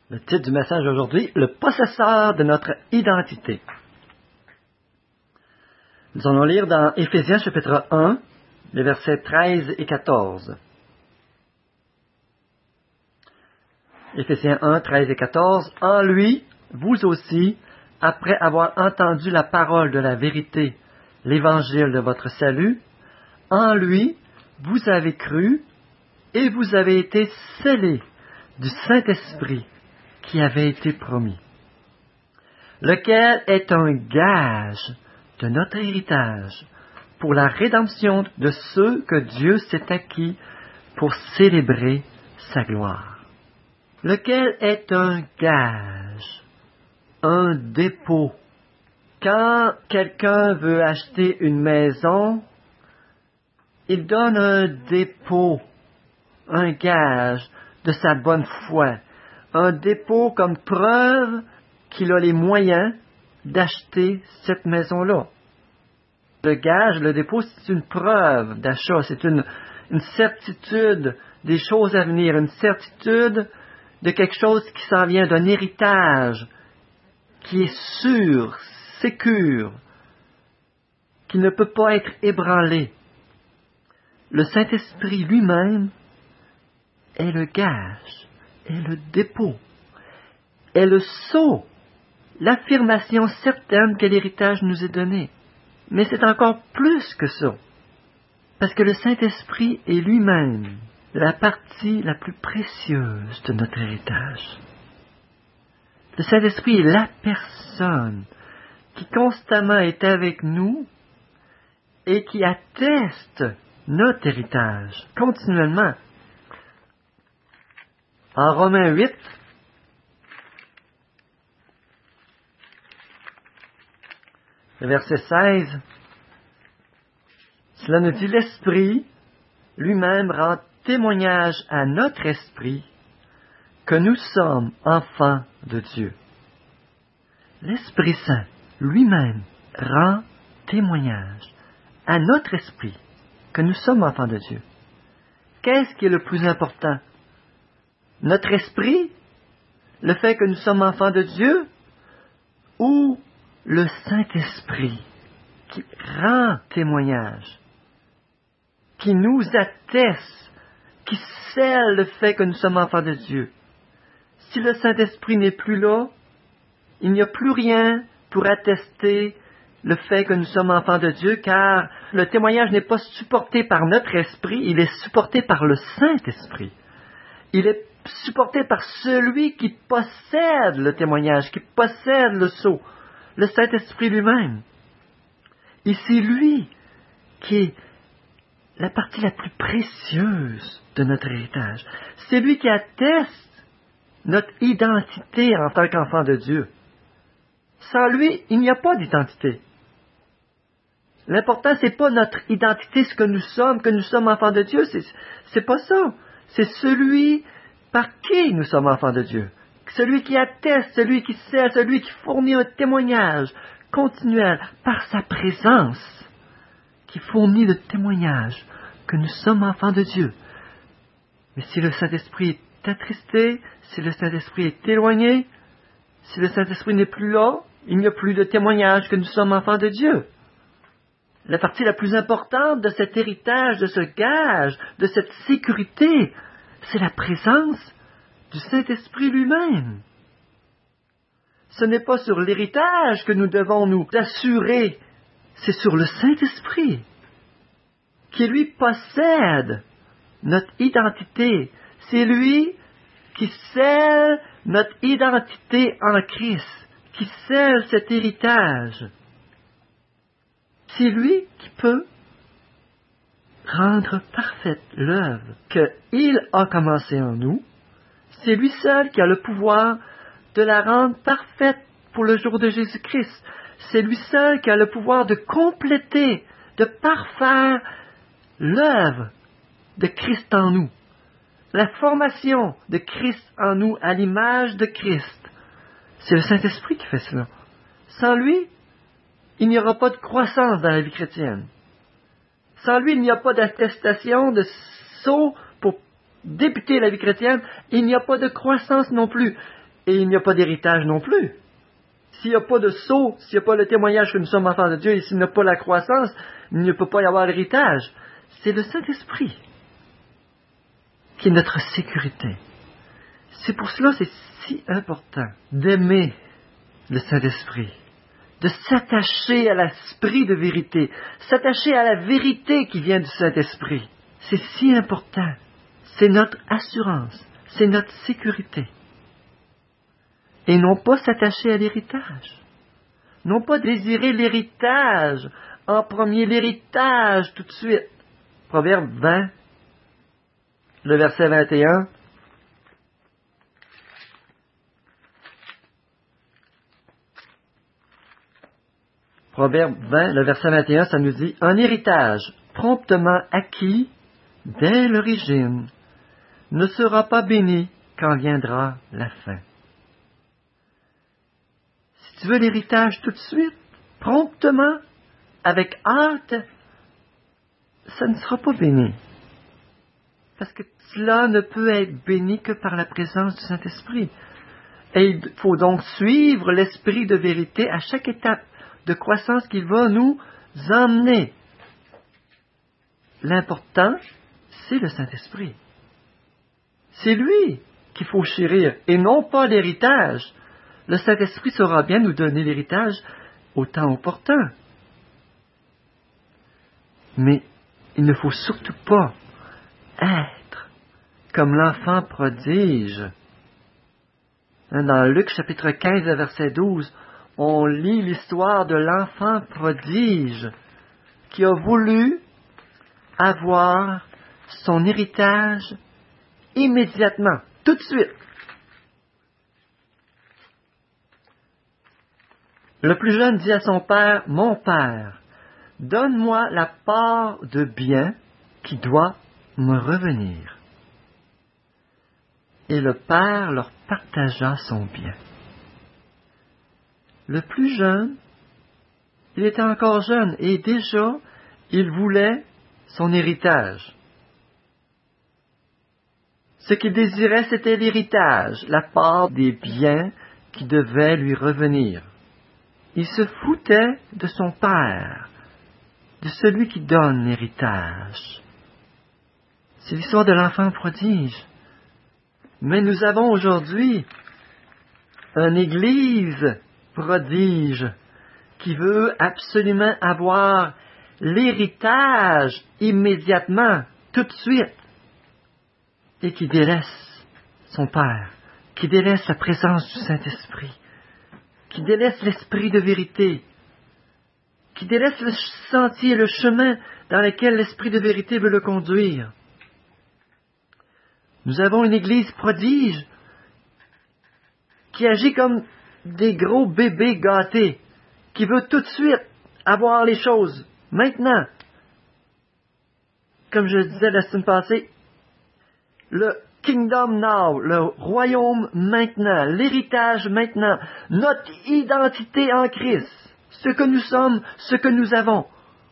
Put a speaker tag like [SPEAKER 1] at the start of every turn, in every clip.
[SPEAKER 1] Le titre du message aujourd'hui, le possesseur de notre identité. Nous allons lire dans Éphésiens chapitre 1, les versets 13 et 14. Éphésiens 1, 13 et 14. En lui, vous aussi, après avoir entendu la parole de la vérité, l'évangile de votre salut, en lui, vous avez cru et vous avez été scellés du Saint-Esprit qui avait été promis, lequel est un gage de notre héritage pour la rédemption de ceux que Dieu s'est acquis pour célébrer sa gloire. Lequel est un gage, un dépôt. Quand quelqu'un veut acheter une maison, il donne un dépôt, un gage de sa bonne foi, un dépôt comme preuve qu'il a les moyens d'acheter cette maison-là. Le gage, le dépôt, c'est une preuve d'achat, c'est une certitude des choses à venir, une certitude de quelque chose qui s'en vient, d'un héritage qui est sûr, sécure, qui ne peut pas être ébranlé. Le Saint-Esprit lui-même est le gage, est le dépôt, est le sceau, l'affirmation certaine que l'héritage nous est donné. Mais c'est encore plus que ça, parce que le Saint-Esprit est lui-même la partie la plus précieuse de notre héritage. Le Saint-Esprit est la personne qui constamment est avec nous et qui atteste notre héritage continuellement. En Romains 8, le verset 16, cela nous dit: l'Esprit lui-même rend témoignage à notre esprit que nous sommes enfants de Dieu. L'Esprit Saint lui-même rend témoignage à notre esprit que nous sommes enfants de Dieu. Qu'est-ce qui est le plus important? Notre esprit, le fait que nous sommes enfants de Dieu, ou le Saint-Esprit qui rend témoignage, qui nous atteste, qui scelle le fait que nous sommes enfants de Dieu. Si le Saint-Esprit n'est plus là, il n'y a plus rien pour attester le fait que nous sommes enfants de Dieu, car le témoignage n'est pas supporté par notre esprit, il est supporté par le Saint-Esprit. Il est supporté par celui qui possède le témoignage, qui possède le sceau, le Saint-Esprit lui-même. Et c'est lui qui est la partie la plus précieuse de notre héritage. C'est lui qui atteste notre identité en tant qu'enfant de Dieu. Sans lui, il n'y a pas d'identité. L'important, c'est pas notre identité, ce que nous sommes enfants de Dieu, c'est pas ça. C'est celui par qui nous sommes enfants de Dieu. Celui qui atteste, celui qui scelle, celui qui fournit un témoignage continuel par sa présence, qui fournit le témoignage que nous sommes enfants de Dieu. Mais si le Saint-Esprit est attristé, si le Saint-Esprit est éloigné, si le Saint-Esprit n'est plus là, il n'y a plus de témoignage que nous sommes enfants de Dieu. La partie la plus importante de cet héritage, de ce gage, de cette sécurité, c'est la présence du Saint-Esprit lui-même. Ce n'est pas sur l'héritage que nous devons nous assurer, c'est sur le Saint-Esprit, qui lui possède notre identité. C'est lui qui scelle notre identité en Christ, qui scelle cet héritage. C'est lui qui peut rendre parfaite l'œuvre qu'il a commencée en nous. C'est lui seul qui a le pouvoir de la rendre parfaite pour le jour de Jésus-Christ. C'est lui seul qui a le pouvoir de compléter, de parfaire l'œuvre de Christ en nous. La formation de Christ en nous à l'image de Christ. C'est le Saint-Esprit qui fait cela. Sans lui, il n'y aura pas de croissance dans la vie chrétienne. Sans lui, il n'y a pas d'attestation, de sceau pour débuter la vie chrétienne. Il n'y a pas de croissance non plus. et il n'y a pas d'héritage non plus. S'il n'y a pas de sceau, s'il n'y a pas le témoignage que nous sommes enfants de Dieu, et s'il n'y a pas la croissance, il ne peut pas y avoir l'héritage. C'est le Saint-Esprit qui est notre sécurité. C'est pour cela que c'est si important d'aimer le Saint-Esprit, de s'attacher à l'esprit de vérité, s'attacher à la vérité qui vient du Saint-Esprit. C'est si important. C'est notre assurance, c'est notre sécurité. Et non pas s'attacher à l'héritage. Non pas désirer l'héritage en premier, l'héritage tout de suite. Proverbe 20, le verset 21. Proverbe 20, le verset 21, ça nous dit « Un héritage promptement acquis dès l'origine ne sera pas béni quand viendra la fin. » Si tu veux l'héritage tout de suite, promptement, avec hâte, ça ne sera pas béni. Parce que cela ne peut être béni que par la présence du Saint-Esprit. Et il faut donc suivre l'esprit de vérité à chaque étape de croissance qu'il va nous emmener. L'important, c'est le Saint-Esprit. C'est lui qu'il faut chérir, et non pas l'héritage. Le Saint-Esprit saura bien nous donner l'héritage au temps opportun. Mais il ne faut surtout pas être comme l'enfant prodige. Dans Luc chapitre 15, verset 12, on lit l'histoire de l'enfant prodige qui a voulu avoir son héritage immédiatement, tout de suite. Le plus jeune dit à son père, « Mon père, donne-moi la part de bien qui doit me revenir. » Et le père leur partagea son bien. Le plus jeune, il était encore jeune et déjà, il voulait son héritage. Ce qu'il désirait, c'était l'héritage, la part des biens qui devaient lui revenir. Il se foutait de son père, de celui qui donne l'héritage. C'est l'histoire de l'enfant prodige. Mais nous avons aujourd'hui une église prodige qui veut absolument avoir l'héritage immédiatement, tout de suite, et qui délaisse son Père, qui délaisse la présence du Saint-Esprit, qui délaisse l'esprit de vérité, qui délaisse le sentier, le chemin dans lequel l'esprit de vérité veut le conduire. Nous avons une église prodige qui agit comme des gros bébés gâtés, qui veut tout de suite avoir les choses, maintenant. Comme je disais la semaine passée, le kingdom now, le royaume maintenant, l'héritage maintenant, notre identité en Christ, ce que nous sommes, ce que nous avons.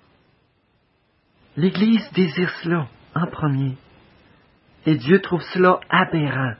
[SPEAKER 1] L'Église désire cela en premier. Et Dieu trouve cela aberrant.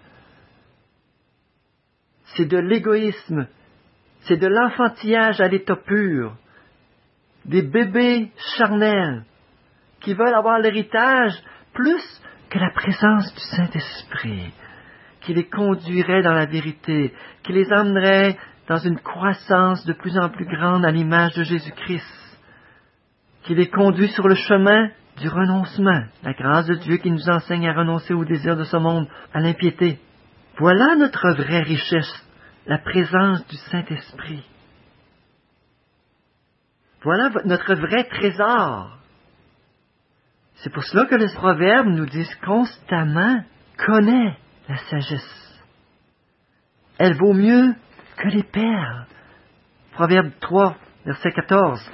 [SPEAKER 1] C'est de l'égoïsme, c'est de l'enfantillage à l'état pur, des bébés charnels qui veulent avoir l'héritage plus que la présence du Saint-Esprit, qui les conduirait dans la vérité, qui les emmènerait dans une croissance de plus en plus grande à l'image de Jésus-Christ, qui les conduit sur le chemin du renoncement, la grâce de Dieu qui nous enseigne à renoncer au désir de ce monde, à l'impiété. Voilà notre vraie richesse, la présence du Saint-Esprit. Voilà notre vrai trésor. C'est pour cela que les proverbes nous disent constamment « connais la sagesse ». Elle vaut mieux que les perles. Proverbe 3, verset 14.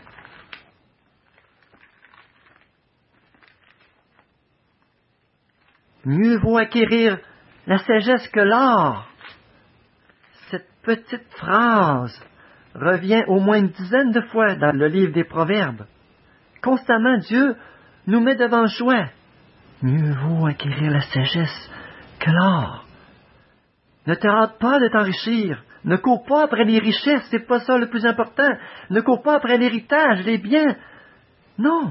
[SPEAKER 1] Mieux vaut acquérir la sagesse que l'or. Cette petite phrase revient au moins une dizaine de fois dans le livre des Proverbes. Constamment, Dieu nous met devant le choix. Mieux vaut acquérir la sagesse que l'or. Ne te hâte pas de t'enrichir. Ne cours pas après les richesses, c'est pas ça le plus important. Ne cours pas après l'héritage, les biens. Non.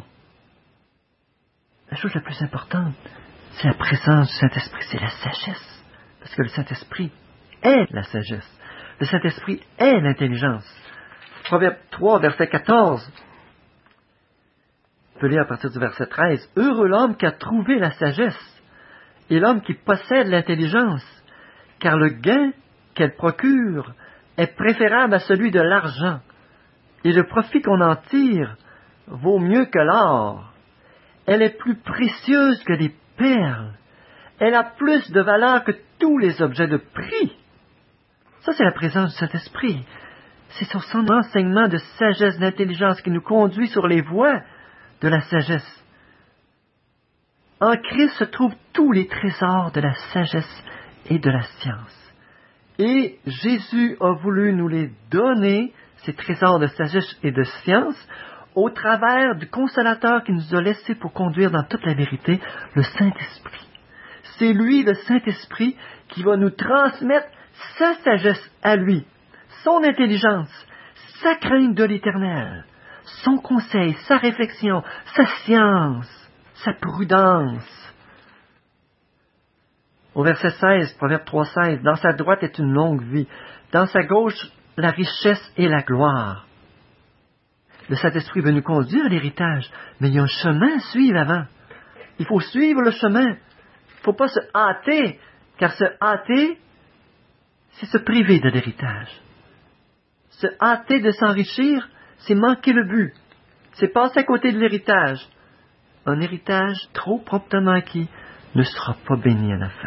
[SPEAKER 1] La chose la plus importante, c'est la présence du Saint-Esprit, c'est la sagesse. Parce que le Saint-Esprit est la sagesse. Le Saint-Esprit est l'intelligence. Proverbe 3, verset 14. On peut lire à partir du verset 13. Heureux l'homme qui a trouvé la sagesse et l'homme qui possède l'intelligence, car le gain qu'elle procure est préférable à celui de l'argent, et le profit qu'on en tire vaut mieux que l'or. Elle est plus précieuse que les perles. Elle a plus de valeur que tous les objets de prix. Ça, c'est la présence du Saint-Esprit. C'est sur son enseignement de sagesse, d'intelligence qui nous conduit sur les voies de la sagesse. En Christ se trouvent tous les trésors de la sagesse et de la science. Et Jésus a voulu nous les donner, ces trésors de sagesse et de science, au travers du Consolateur qui nous a laissé pour conduire dans toute la vérité, le Saint-Esprit. C'est lui, le Saint-Esprit, qui va nous transmettre sa sagesse à lui, son intelligence, sa crainte de l'Éternel, son conseil, sa réflexion, sa science, sa prudence. Au verset 16, Proverbe 3,16, dans sa droite est une longue vie, dans sa gauche la richesse et la gloire. Le Saint-Esprit veut nous conduire à l'héritage, mais il y a un chemin à suivre avant. Il faut suivre le chemin. Il ne faut pas se hâter, car se hâter, c'est se priver de l'héritage. Se hâter de s'enrichir, c'est manquer le but. C'est passer à côté de l'héritage. Un héritage trop promptement acquis ne sera pas béni à la fin.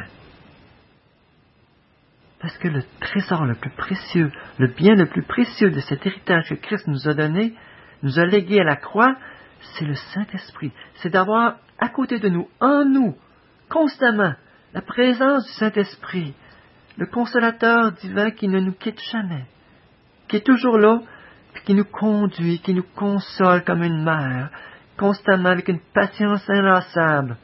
[SPEAKER 1] Parce que le trésor le plus précieux, le bien le plus précieux de cet héritage que Christ nous a donné, nous a légué à la croix, c'est le Saint-Esprit. C'est d'avoir à côté de nous, en nous, constamment, la présence du Saint-Esprit, le consolateur divin qui ne nous quitte jamais, qui est toujours là, puis qui nous conduit, qui nous console comme une mère, constamment avec une patience inlassable.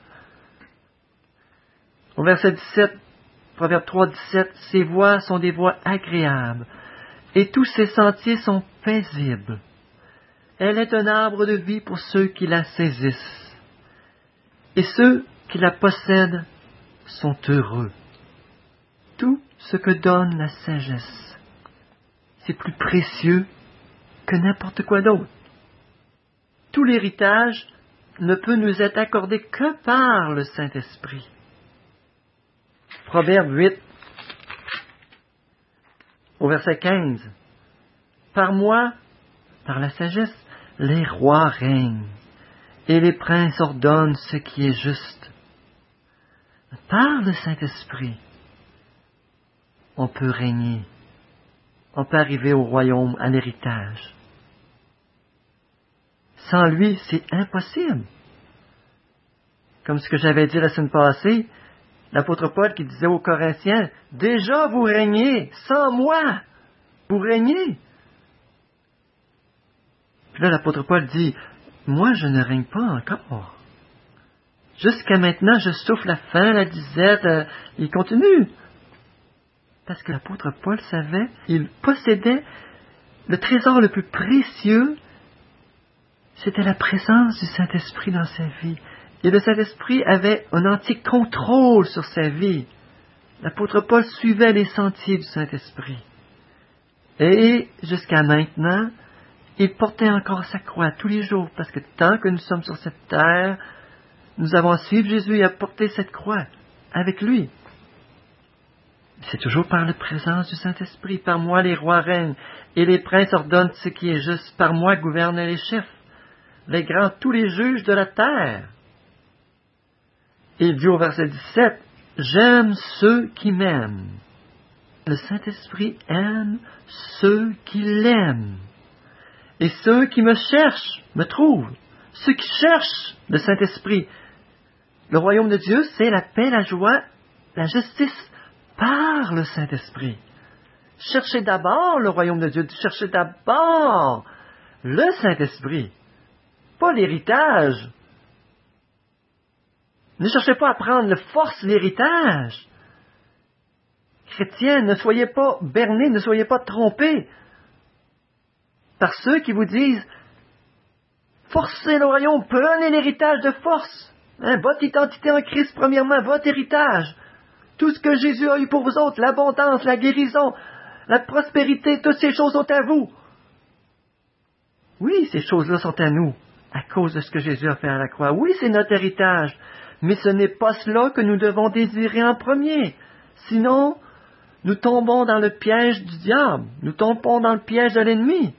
[SPEAKER 1] Au verset 17, Proverbe 3, 17, ses voies sont des voies agréables, et tous ses sentiers sont paisibles. Elle est un arbre de vie pour ceux qui la saisissent, et ceux qui la possèdent sont heureux. Tout ce que donne la sagesse, c'est plus précieux que n'importe quoi d'autre. Tout l'héritage ne peut nous être accordé que par le Saint-Esprit. Proverbe 8, au verset 15. Par moi, par la sagesse, les rois règnent, et les princes ordonnent ce qui est juste. Par le Saint-Esprit, on peut régner. On peut arriver au royaume, à l'héritage. Sans lui, c'est impossible. Comme ce que j'avais dit la semaine passée, l'apôtre Paul qui disait aux Corinthiens, « Déjà vous régnez, sans moi, vous régnez. » Puis là, l'apôtre Paul dit, « Moi, je ne règne pas encore. Jusqu'à maintenant, je souffle la faim, la disette. » Il continue. Parce que l'apôtre Paul savait, il possédait le trésor le plus précieux, c'était la présence du Saint-Esprit dans sa vie. Et le Saint-Esprit avait un entier contrôle sur sa vie. L'apôtre Paul suivait les sentiers du Saint-Esprit. Et jusqu'à maintenant, il portait encore sa croix tous les jours, parce que tant que nous sommes sur cette terre, nous avons à suivre Jésus et à porter cette croix avec lui. C'est toujours par la présence du Saint-Esprit. Par moi, les rois règnent, et les princes ordonnent ce qui est juste. Par moi, gouvernent les chefs, les grands, tous les juges de la terre. Et il dit au verset 17, « J'aime ceux qui m'aiment. » Le Saint-Esprit aime ceux qui l'aiment. Et ceux qui me cherchent me trouvent. Ceux qui cherchent le Saint-Esprit. Le royaume de Dieu, c'est la paix, la joie, la justice par le Saint-Esprit. Cherchez d'abord le royaume de Dieu. Cherchez d'abord le Saint-Esprit. Pas l'héritage. Ne cherchez pas à prendre de force l'héritage. chrétiens, ne soyez pas bernés, ne soyez pas trompés par ceux qui vous disent « Forcez le royaume, prenez l'héritage de force. Votre identité en Christ, premièrement, votre héritage. Tout ce que Jésus a eu pour vous autres, l'abondance, la guérison, la prospérité, toutes ces choses sont à vous. » Oui, ces choses-là sont à nous, à cause de ce que Jésus a fait à la croix. Oui, c'est notre héritage, mais ce n'est pas cela que nous devons désirer en premier. Sinon, nous tombons dans le piège du diable, nous tombons dans le piège de l'ennemi.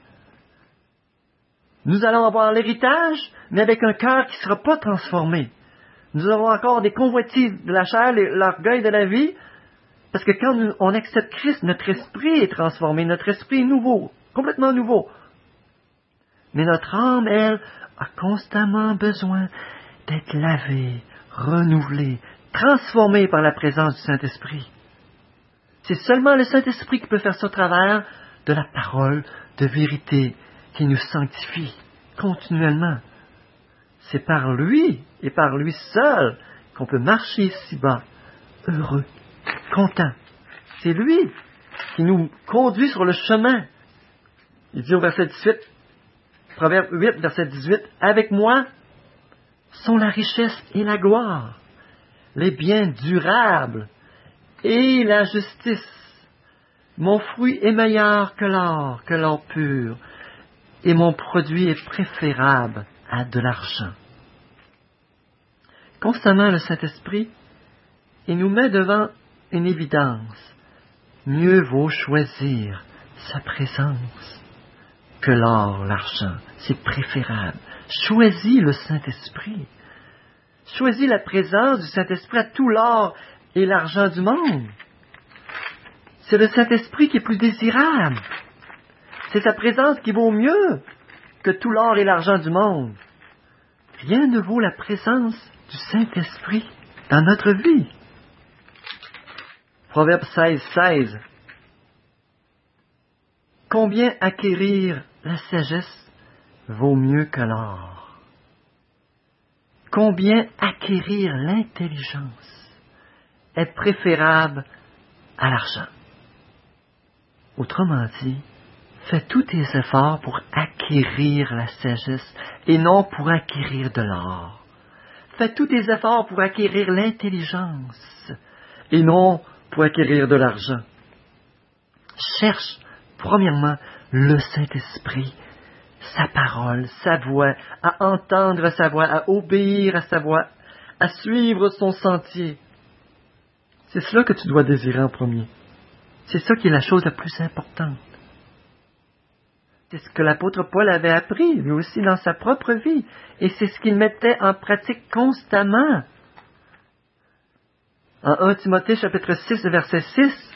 [SPEAKER 1] Nous allons avoir l'héritage, mais avec un cœur qui ne sera pas transformé. Nous aurons encore des convoitises de la chair, l'orgueil de la vie, parce que quand on accepte Christ, notre esprit est transformé, notre esprit est nouveau, complètement nouveau. Mais notre âme, elle, a constamment besoin d'être lavée, renouvelée, transformée par la présence du Saint-Esprit. C'est seulement le Saint-Esprit qui peut faire ça au travers de la parole de vérité qui nous sanctifie continuellement. C'est par lui et par lui seul qu'on peut marcher ici-bas, heureux, content. C'est lui qui nous conduit sur le chemin. Il dit au verset 18, Proverbe 8, verset 18, « Avec moi sont la richesse et la gloire, les biens durables et la justice. Mon fruit est meilleur que l'or pur, et mon produit est préférable à de l'argent. » Constamment, le Saint-Esprit, il nous met devant une évidence. Mieux vaut choisir sa présence que l'or, l'argent. C'est préférable. Choisis le Saint-Esprit. Choisis la présence du Saint-Esprit à tout l'or et l'argent du monde. C'est le Saint-Esprit qui est plus désirable. C'est sa présence qui vaut mieux que tout l'or et l'argent du monde. Rien ne vaut la présence du Saint-Esprit dans notre vie. Proverbe 16, 16. Combien acquérir la sagesse vaut mieux que l'or? Combien acquérir l'intelligence est préférable à l'argent? Autrement dit, fais tous tes efforts pour acquérir la sagesse et non pour acquérir de l'or. Fais tous tes efforts pour acquérir l'intelligence et non pour acquérir de l'argent. Cherche, premièrement, le Saint-Esprit, sa parole, sa voix, à entendre sa voix, à obéir à sa voix, à suivre son sentier. C'est cela que tu dois désirer en premier. C'est ça qui est la chose la plus importante. C'est ce que l'apôtre Paul avait appris, lui aussi, dans sa propre vie. Et c'est ce qu'il mettait en pratique constamment. En 1 Timothée, chapitre 6, verset 6,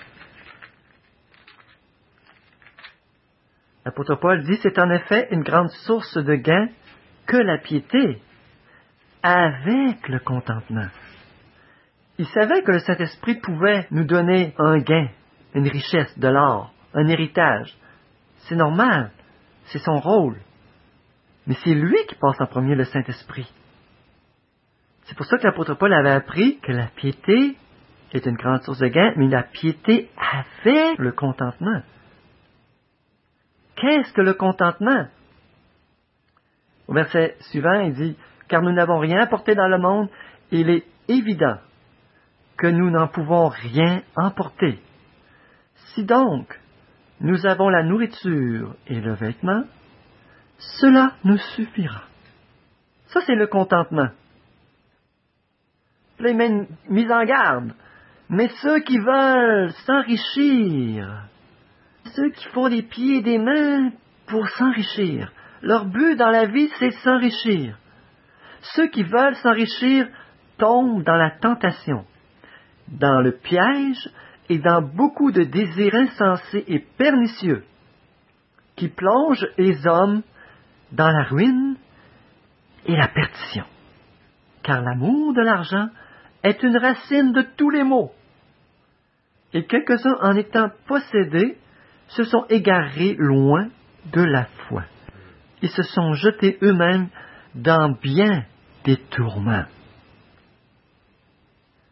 [SPEAKER 1] l'apôtre Paul dit, « C'est en effet une grande source de gain que la piété, avec le contentement. » Il savait que le Saint-Esprit pouvait nous donner un gain, une richesse, de l'or, un héritage. C'est normal, c'est son rôle. Mais c'est lui qui passe en premier, le Saint-Esprit. C'est pour ça que l'apôtre Paul avait appris que la piété est une grande source de gain, mais la piété avec le contentement. Qu'est-ce que le contentement? Au verset suivant, il dit, « Car nous n'avons rien apporté dans le monde, et il est évident que nous n'en pouvons rien emporter. Si donc nous avons la nourriture et le vêtement, cela nous suffira. » Ça, c'est le contentement. Là, il met une mise en garde. Mais ceux qui veulent s'enrichir, ceux qui font des pieds et des mains pour s'enrichir, leur but dans la vie, c'est s'enrichir. Ceux qui veulent s'enrichir tombent dans la tentation, dans le piège et dans beaucoup de désirs insensés et pernicieux qui plongent les hommes dans la ruine et la perdition. Car l'amour de l'argent est une racine de tous les maux. Et quelques-uns, en étant possédés, se sont égarés loin de la foi. Ils se sont jetés eux-mêmes dans bien des tourments.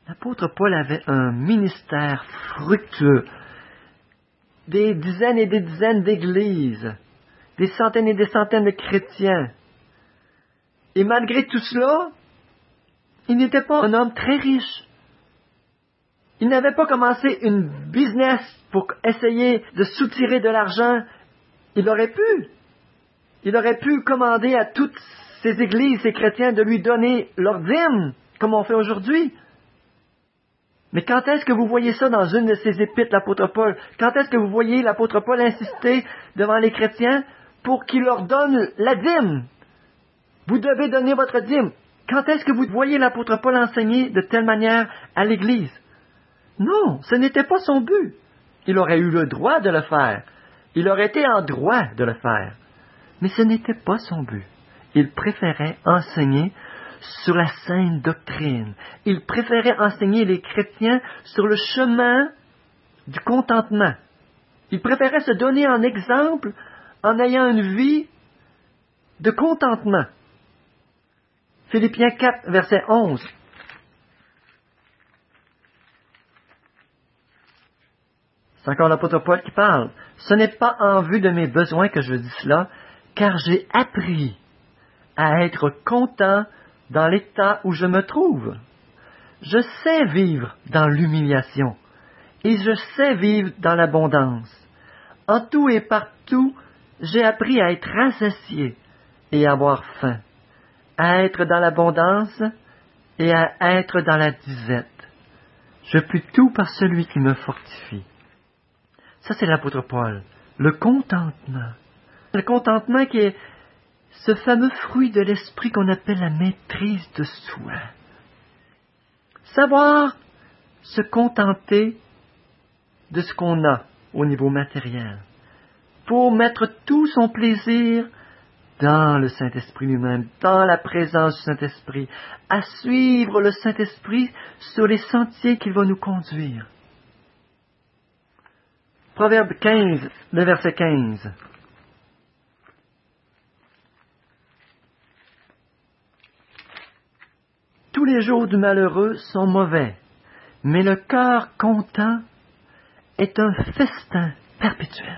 [SPEAKER 1] L'apôtre Paul avait un ministère fructueux, des dizaines et des dizaines d'églises, des centaines et des centaines de chrétiens. Et malgré tout cela, il n'était pas un homme très riche. Il n'avait pas commencé une business pour essayer de soutirer de l'argent. Il aurait pu commander à toutes ces églises, ces chrétiens, de lui donner leur dîme, comme on fait aujourd'hui. Mais quand est-ce que vous voyez ça dans une de ses épîtres, l'apôtre Paul? Quand est-ce que vous voyez l'apôtre Paul insister devant les chrétiens pour qu'ils leur donnent la dîme? Vous devez donner votre dîme. Quand est-ce que vous voyez l'apôtre Paul enseigner de telle manière à l'Église? Non, ce n'était pas son but. Il aurait eu le droit de le faire. Il aurait été en droit de le faire. Mais ce n'était pas son but. Il préférait enseigner sur la sainte doctrine. Il préférait enseigner les chrétiens sur le chemin du contentement. Il préférait se donner en exemple en ayant une vie de contentement. Philippiens 4, verset 11. C'est encore l'apôtre Paul qui parle. Ce n'est pas en vue de mes besoins que je dis cela, car j'ai appris à être content dans l'état où je me trouve. Je sais vivre dans l'humiliation et je sais vivre dans l'abondance. En tout et partout, j'ai appris à être rassasié et à avoir faim, à être dans l'abondance et à être dans la disette. Je puis tout par celui qui me fortifie. Ça, c'est l'apôtre Paul. Le contentement. Le contentement qui est ce fameux fruit de l'esprit qu'on appelle la maîtrise de soi. Savoir se contenter de ce qu'on a au niveau matériel, pour mettre tout son plaisir dans le Saint-Esprit lui-même, dans la présence du Saint-Esprit, à suivre le Saint-Esprit sur les sentiers qu'il va nous conduire. Proverbe 15, le verset 15. Tous les jours du malheureux sont mauvais, mais le cœur content est un festin perpétuel.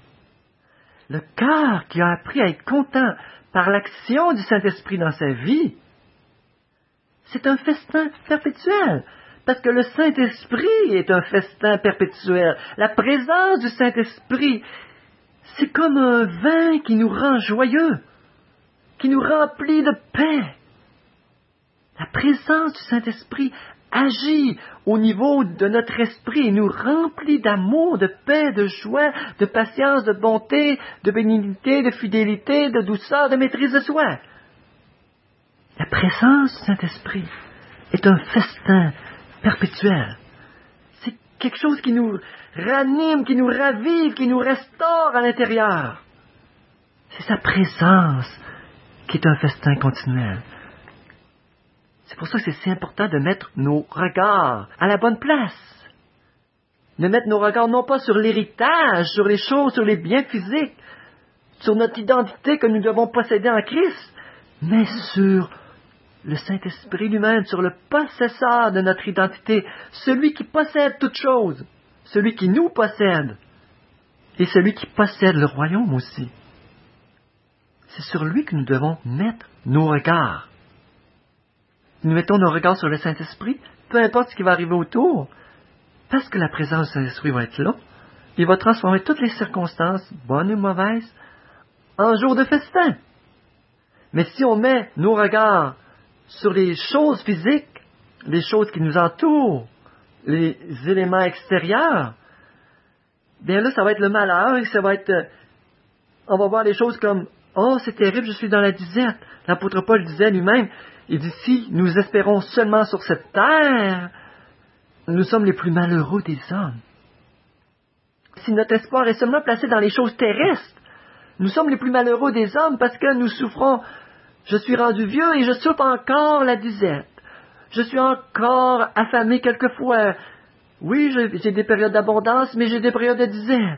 [SPEAKER 1] Le cœur qui a appris à être content par l'action du Saint-Esprit dans sa vie, c'est un festin perpétuel. Parce que le Saint-Esprit est un festin perpétuel. La présence du Saint-Esprit, c'est comme un vin qui nous rend joyeux, qui nous remplit de paix. La présence du Saint-Esprit agit au niveau de notre esprit et nous remplit d'amour, de paix, de joie, de patience, de bonté, de bénignité, de fidélité, de douceur, de maîtrise de soi. La présence du Saint-Esprit est un festin perpétuel. C'est quelque chose qui nous ranime, qui nous ravive, qui nous restaure à l'intérieur. C'est sa présence qui est un festin continuel. C'est pour ça que c'est si important de mettre nos regards à la bonne place. De mettre nos regards non pas sur l'héritage, sur les choses, sur les biens physiques, sur notre identité que nous devons posséder en Christ, mais sur le Saint-Esprit lui-même, sur le possesseur de notre identité, celui qui possède toutes choses, celui qui nous possède, et celui qui possède le royaume aussi. C'est sur lui que nous devons mettre nos regards. Nous mettons nos regards sur le Saint-Esprit, peu importe ce qui va arriver autour, parce que la présence du Saint-Esprit va être là, il va transformer toutes les circonstances, bonnes ou mauvaises, en jours de festin. Mais si on met nos regards sur les choses physiques, les choses qui nous entourent, les éléments extérieurs, bien là, ça va être le malheur, et ça va être, on va voir les choses comme, oh, c'est terrible, je suis dans la disette. L'apôtre Paul disait lui-même, il dit, si nous espérons seulement sur cette terre, nous sommes les plus malheureux des hommes. Si notre espoir est seulement placé dans les choses terrestres, nous sommes les plus malheureux des hommes parce que nous souffrons. Je suis rendu vieux et je souffre encore la disette. Je suis encore affamé quelquefois. Oui, j'ai des périodes d'abondance, mais j'ai des périodes de disette.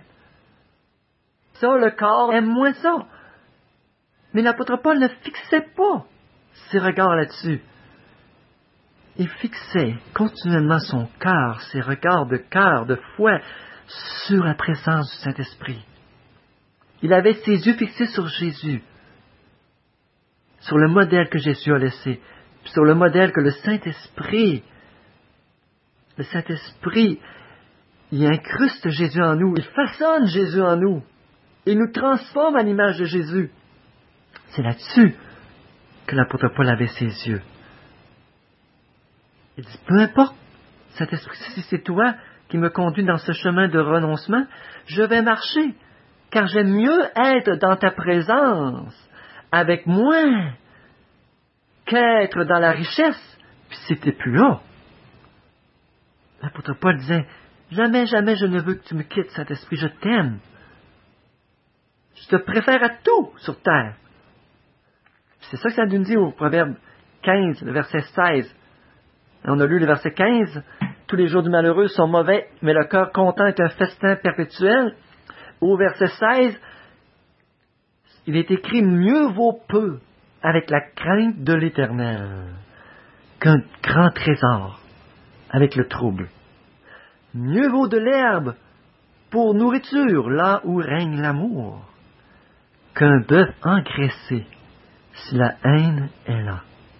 [SPEAKER 1] Ça, le corps aime moins ça. Mais l'apôtre Paul ne fixait pas ses regards là-dessus. Il fixait continuellement son cœur, ses regards de cœur, de foi, sur la présence du Saint-Esprit. Il avait ses yeux fixés sur Jésus, sur le modèle que Jésus a laissé, sur le modèle que le Saint-Esprit, il incruste Jésus en nous, il façonne Jésus en nous, il nous transforme à l'image de Jésus. C'est là-dessus que l'apôtre Paul avait ses yeux. Il dit, peu importe, Saint-Esprit, si c'est toi qui me conduis dans ce chemin de renoncement, je vais marcher, car j'aime mieux être dans ta présence, avec moi, qu'être dans la richesse, puis c'était plus là. L'apôtre Paul disait, jamais, jamais je ne veux que tu me quittes, Saint-Esprit, je t'aime. Je te préfère à tout sur terre. C'est ça que ça nous dit au Proverbe 15, le verset 16. On a lu le verset 15. Tous les jours du malheureux sont mauvais, mais le cœur content est un festin perpétuel. Au verset 16, il est écrit, mieux vaut peu avec la crainte de l'Éternel qu'un grand trésor avec le trouble. Mieux vaut de l'herbe pour nourriture là où règne l'amour qu'un bœuf engraissé si la haine est là.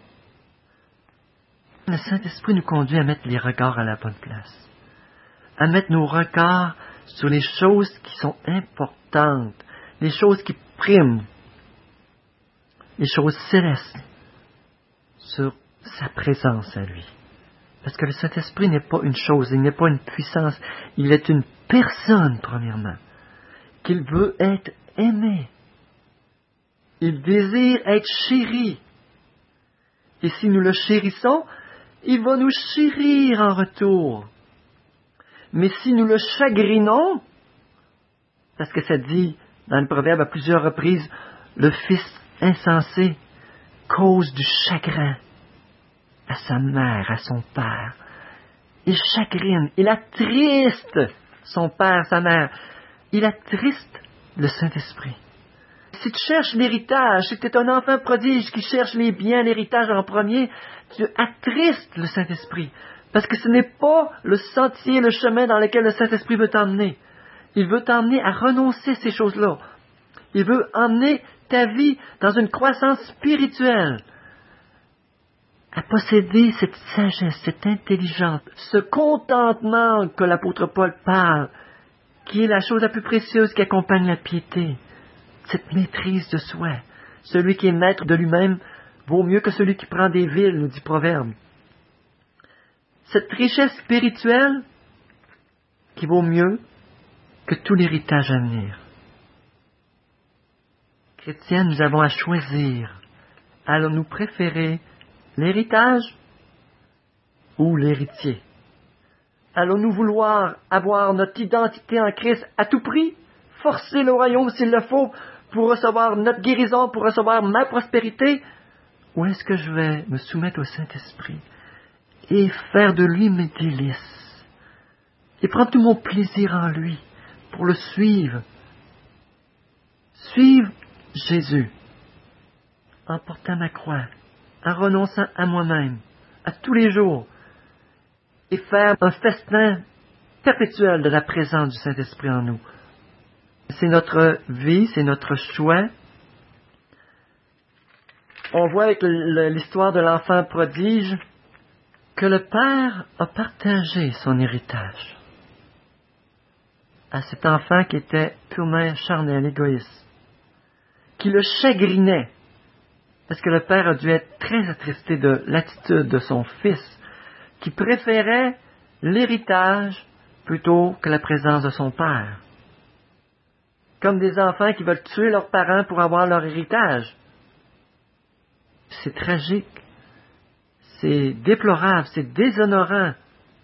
[SPEAKER 1] Le Saint-Esprit nous conduit à mettre les regards à la bonne place, à mettre nos regards sur les choses qui sont importantes, les choses qui priment, les choses célestes, sur sa présence à lui. Parce que le Saint-Esprit n'est pas une chose, il n'est pas une puissance, il est une personne, premièrement, qu'il veut être aimé. Il désire être chéri. Et si nous le chérissons, il va nous chérir en retour. Mais si nous le chagrinons, parce que ça dit dans le proverbe à plusieurs reprises, le fils insensé cause du chagrin à sa mère, à son père. Il chagrine, il attriste son père, sa mère. Il attriste le Saint-Esprit. Si tu cherches l'héritage, si tu es un enfant prodige qui cherche les biens, l'héritage en premier, tu attristes le Saint-Esprit. Parce que ce n'est pas le sentier, le chemin dans lequel le Saint-Esprit veut t'emmener. Il veut t'emmener à renoncer ces choses-là. Il veut emmener ta vie dans une croissance spirituelle, à posséder cette sagesse, cette intelligence, ce contentement que l'apôtre Paul parle, qui est la chose la plus précieuse qui accompagne la piété. Cette maîtrise de soi. Celui qui est maître de lui-même vaut mieux que celui qui prend des villes, nous dit Proverbe. Cette richesse spirituelle qui vaut mieux que tout l'héritage à venir. Chrétiens, nous avons à choisir. Allons-nous préférer l'héritage ou l'héritier? Allons-nous vouloir avoir notre identité en Christ à tout prix? Forcer le royaume s'il le faut pour recevoir notre guérison, pour recevoir ma prospérité? Ou est-ce que je vais me soumettre au Saint-Esprit et faire de lui mes délices et prendre tout mon plaisir en lui pour le suivre? Suivre Jésus en portant ma croix, en renonçant à moi-même, à tous les jours, et faire un festin perpétuel de la présence du Saint-Esprit en nous. C'est notre vie, c'est notre choix. On voit avec l'histoire de l'enfant prodige que le Père a partagé son héritage à cet enfant qui était purement charnel, égoïste, qui le chagrinait, parce que le Père a dû être très attristé de l'attitude de son fils, qui préférait l'héritage plutôt que la présence de son Père. Comme des enfants qui veulent tuer leurs parents pour avoir leur héritage. C'est tragique, c'est déplorable, c'est déshonorant,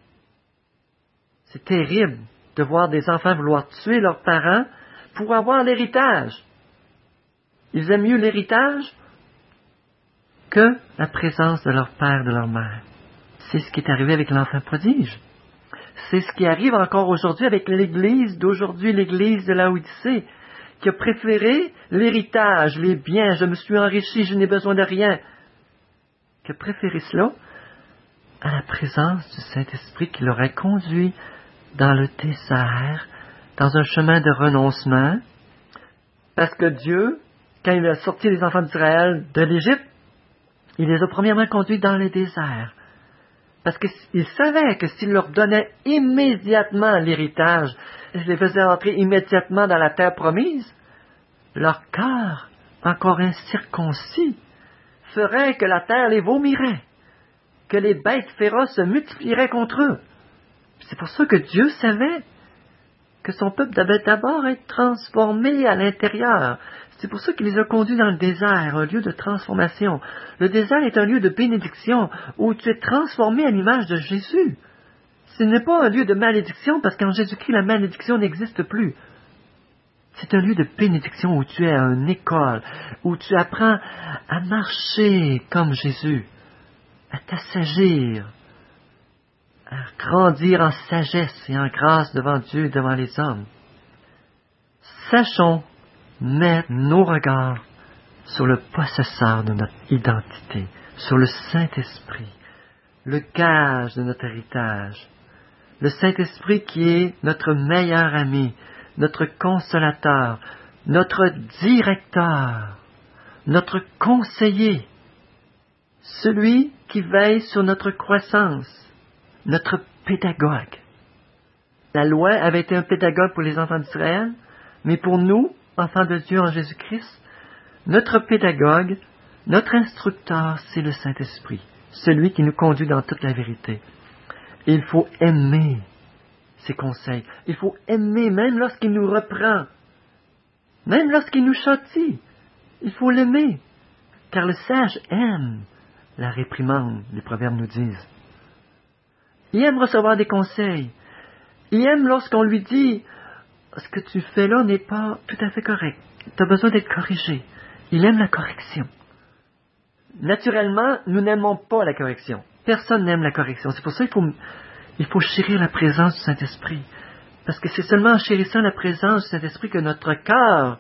[SPEAKER 1] c'est terrible de voir des enfants vouloir tuer leurs parents pour avoir l'héritage. Ils aiment mieux l'héritage que la présence de leur père, de leur mère. C'est ce qui est arrivé avec l'enfant prodige. C'est ce qui arrive encore aujourd'hui avec l'Église d'aujourd'hui, l'Église de Laodicée, qui a préféré l'héritage, les biens, je me suis enrichi, je n'ai besoin de rien, qui a préféré cela à la présence du Saint-Esprit qui l'aurait conduit dans le désert, dans un chemin de renoncement, parce que Dieu, quand il a sorti les enfants d'Israël de l'Égypte, il les a premièrement conduits dans le désert. Parce qu'il savait que s'il leur donnait immédiatement l'héritage, il les faisait entrer immédiatement dans la terre promise, leur cœur, encore incirconcis, ferait que la terre les vomirait, que les bêtes féroces se multiplieraient contre eux. C'est pour ça que Dieu savait que son peuple devait d'abord être transformé à l'intérieur. C'est pour ça qu'il les a conduits dans le désert, un lieu de transformation. Le désert est un lieu de bénédiction où tu es transformé à l'image de Jésus. Ce n'est pas un lieu de malédiction parce qu'en Jésus-Christ, la malédiction n'existe plus. C'est un lieu de bénédiction où tu es à une école, où tu apprends à marcher comme Jésus, à t'assagir, à grandir en sagesse et en grâce devant Dieu et devant les hommes. Sachons mettre nos regards sur le possesseur de notre identité, sur le Saint-Esprit, le gage de notre héritage, le Saint-Esprit qui est notre meilleur ami, notre consolateur, notre directeur, notre conseiller, celui qui veille sur notre croissance, notre pédagogue. La loi avait été un pédagogue pour les enfants d'Israël, mais pour nous, enfants de Dieu en Jésus-Christ, notre pédagogue, notre instructeur, c'est le Saint-Esprit, celui qui nous conduit dans toute la vérité. Et il faut aimer ses conseils. Il faut aimer même lorsqu'il nous reprend, même lorsqu'il nous châtie. Il faut l'aimer, car le sage aime la réprimande, les proverbes nous disent. Il aime recevoir des conseils. Il aime lorsqu'on lui dit « Ce que tu fais là n'est pas tout à fait correct. Tu as besoin d'être corrigé. » Il aime la correction. Naturellement, nous n'aimons pas la correction. Personne n'aime la correction. C'est pour ça qu'il faut chérir la présence du Saint-Esprit. Parce que c'est seulement en chérissant la présence du Saint-Esprit que notre cœur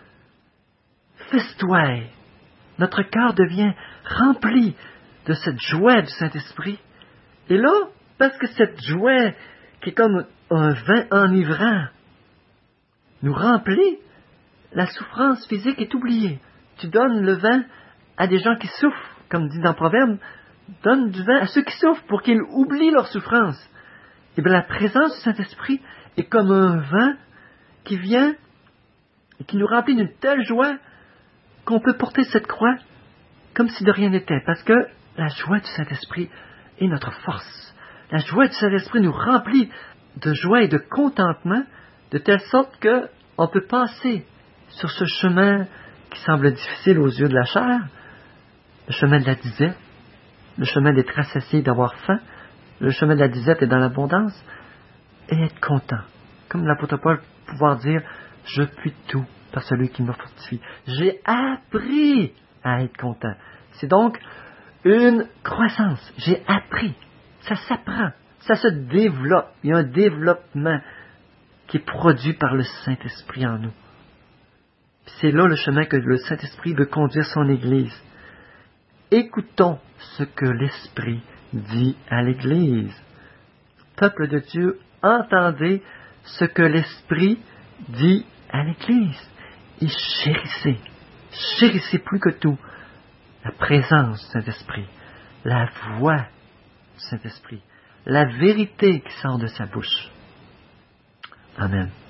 [SPEAKER 1] festoie. Notre cœur devient rempli de cette joie du Saint-Esprit. Et là, parce que cette joie, qui est comme un vin enivrant, nous remplit, la souffrance physique est oubliée. Tu donnes le vin à des gens qui souffrent, comme dit dans Proverbe, donne du vin à ceux qui souffrent pour qu'ils oublient leur souffrance. Et bien la présence du Saint-Esprit est comme un vin qui vient et qui nous remplit d'une telle joie qu'on peut porter cette croix comme si de rien n'était, parce que la joie du Saint-Esprit est notre force. La joie du Saint-Esprit nous remplit de joie et de contentement, de telle sorte qu'on peut passer sur ce chemin qui semble difficile aux yeux de la chair, le chemin de la disette, le chemin d'être rassasié, d'avoir faim, le chemin de la disette est dans l'abondance, et être content. Comme l'apôtre Paul pouvoir dire, je puis tout par celui qui me fortifie. J'ai appris à être content. C'est donc une croissance. J'ai appris. Ça s'apprend. Ça se développe. Il y a un développement qui est produit par le Saint-Esprit en nous. C'est là le chemin que le Saint-Esprit veut conduire son Église. Écoutons ce que l'Esprit dit à l'Église. Peuple de Dieu, entendez ce que l'Esprit dit à l'Église. Et chérissez plus que tout la présence du Saint-Esprit, la voix du Saint-Esprit, la vérité qui sort de sa bouche. Amen.